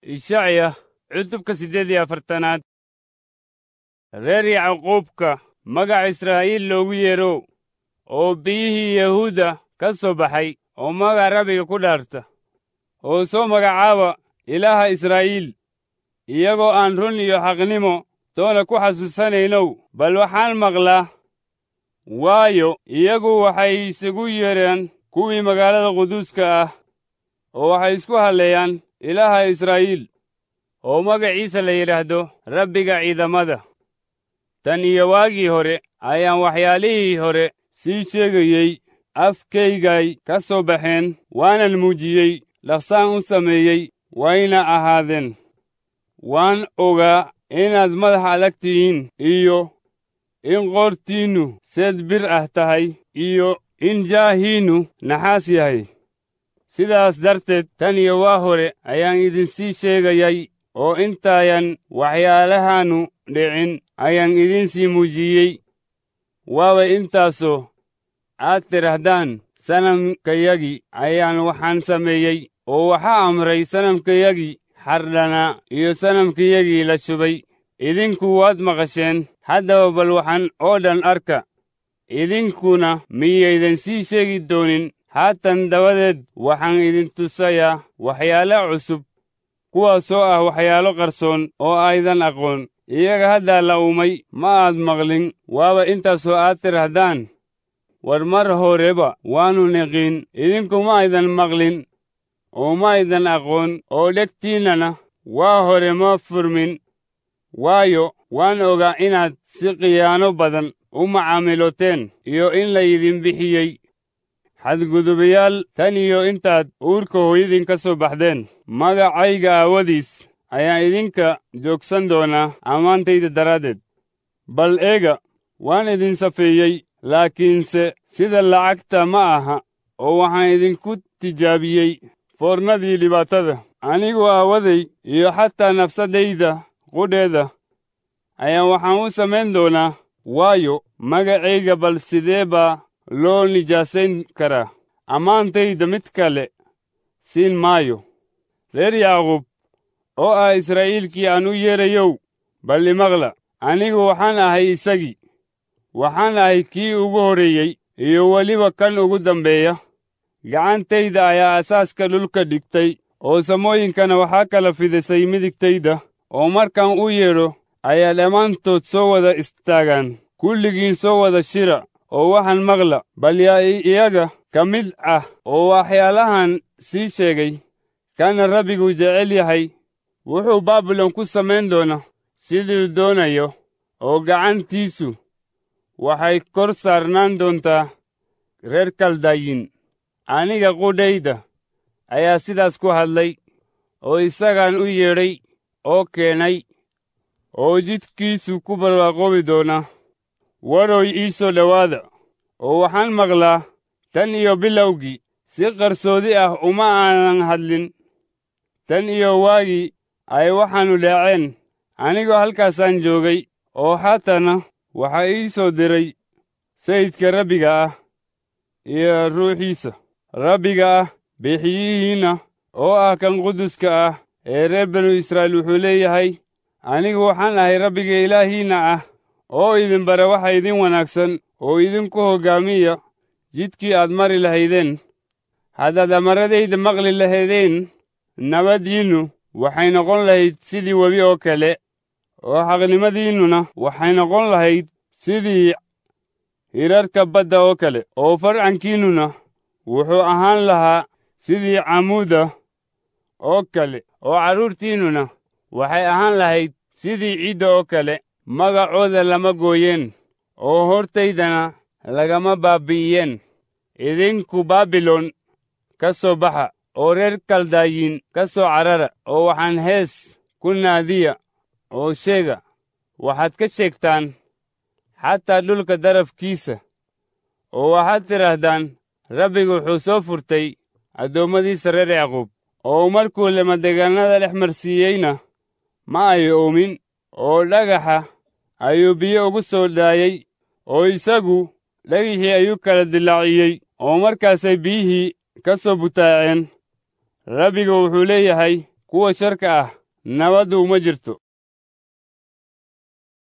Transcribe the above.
Ishacya cutubka 48aad. reer Yacquubka magac Israa'iil loogu yeero, oo biyihii Yahuuda ka soo baxay, oo magac Rabbiga ku dhaarta, oo soo magacaaba Ilaaha Israa'iil, iyagoo aan run iyo xaqnimo toona ku xasuusanaynow. bal waxaan maqlaa, waayo iyagu waxay isugu yeedhaan kuwii magaalada quduuska ah, oo waxay isku halleeyaan Ilaaha Israa'iil, oo magaciisa la yidhaahdo Rabbiga ciidamada. tan iyo waagii hore ayaan waxyaalihii hore sii sheegayey, afkaygay ka soo baxeen, waanan muujiyey, dhaqsaan u sameeyey, wayna ahaadeen. waan ogaa inaad madax adag tihiin, iyo in qoortiinnu seed bir ah tahay, iyo in jaahiinnu naxaas yahay. sidaas darteed tan iyo waa hore ayaan idinsii sheegayay, oo intaayan waxyaalahaannu dhicin ayaan idinsii muujiyey. waaba intaasoo aad tidhahdaan, sanamkayagii ayaan waxaan sameeyey, oo waxaa amray sanamkayagii xardhanaa iyo sanamkayagii la shubay. idinku waad maqasheen, haddaba bal waxaan oo dhan arka. idinkuna miyaydan sii sheegi doonin? haatan dabadeed waxaan idin tusayaa waxyaalo cusub, kuwaasoo ah waxyaalo qarsoon oo aydan aqoon. iyaga haddaa la uumay ma aad maqlin, waaba intaasoo aad tidhahdaan, war mar horeba waannu niqiin. idinku ma aydan maqlin, oo ma aydan aqoon, oo dhegtiinnana waa hore ma furmin. waayo waan ogaa inaad si khiyaano badan u macaamiloteen, iyo in laydin bixiyey xadgudubayaal tan iyo intaad uurka hooyadiin ka soo baxdeen. magacayga aawadiis ayaan idinka joogsan doonaa ammaantayda daraaddeed. bal eega, waan idin safeeyey, laakiinse sida lacagta ma aha, oo waxaan idinku tijaabiyey foornadii dhibaatada. anigoo aawaday iyo xataa nafsaddayda qudheeda ayaan waxaan u samayn doonaa, waayo magacayga bal sidee baa loo nijaasayn karaa? ammaantayda mid kale siin maayo. reer Yacquub, oo ah Israa'iilkii aan u yeedrayow, bal imaqla. anigu waxaan ahay isagii, waxaan ahay kii ugu horreeyey, iyo weliba kan ugu dambeeya. gacantayda ayaa asaaska dhulka dhigtay, oo samooyinkana waxaa kala fidisay midigtayda. oo markaan u yeedho ayaa dhammaantood soo wada istaagaan. kulligiin soo wada shira, oo waxaan maqla. bal yaa iyaga ka mid ah oo waxyaalahan sii sheegay, kana Rabbigu jecel yahay wuxuu Baabilon ku samayn doona siduu doonayo, oo gacantiisu waxay kor saarnaan doontaa reer Kaldayin. aniga qudhayda ayaa sidaas ku hadlay, oo isagaan u yeedhay oo keenay, oo jidkiisu ku barwaaqoobi doona. waroy ii soo dhowaada, oo waxaan maqlaa, tan iyo bilowgii si qarsoodi ah uma aanan hadlin. tan iyo waagii ay waxaannu dhaaceen, anigoo halkaasaan joogay, oo haatana waxaa ii soo diray sayidka Rabbiga ah iyo ruuxiisa. Rabbiga ah bixiyihiinna, oo ah kan quduska ah ee reer banu Israa'iil, wuxuu leeyahay, anigu waxaan ahay Rabbiga Ilaahiinna ah, oo idin bara waxa idin wanaagsan, oo idinku hoggaamiya jidkii aad mari lahaydeen. haddaad amaradayda maqli lahaydeen, nabaddiinnu waxay noqon lahayd sidii webi oo kale, oo xaqnimadiinnuna waxay noqon lahayd sidii hirarka badda oo kale, oo farcankiinnuna wuxuu ahaan lahaa sidii camuuda oo kale, oo carruurtiinnuna waxay ahaan lahayd sidii ciidda oo kale. magacooda lama gooyeen, oo hortaydana lagama baabbi'iyeen. idinku Baabilon ka soo baxa, oo reer Kaldayin ka soo carara, oo waxaan hees ku naadiya, oo sheega. waxaad ka sheegtaan xataa dhulka darafkiisa, oo waxaad tidhaahdaan, Rabbigu wuxuu soo furtay addoommadiisa reer Yacquub. oo markuu lamadegaannada dhex marsiiyeyna ma ay oomin, oo dhagaxa ayuu biyo ugu soo daayey, oo isagu dhagixii ayuu kala dilaaciyey, oo markaasay biyihii ka soo butaaceen. Rabbigu wuxuu leeyahay, kuwa sharka ah nabaddu uma jirto.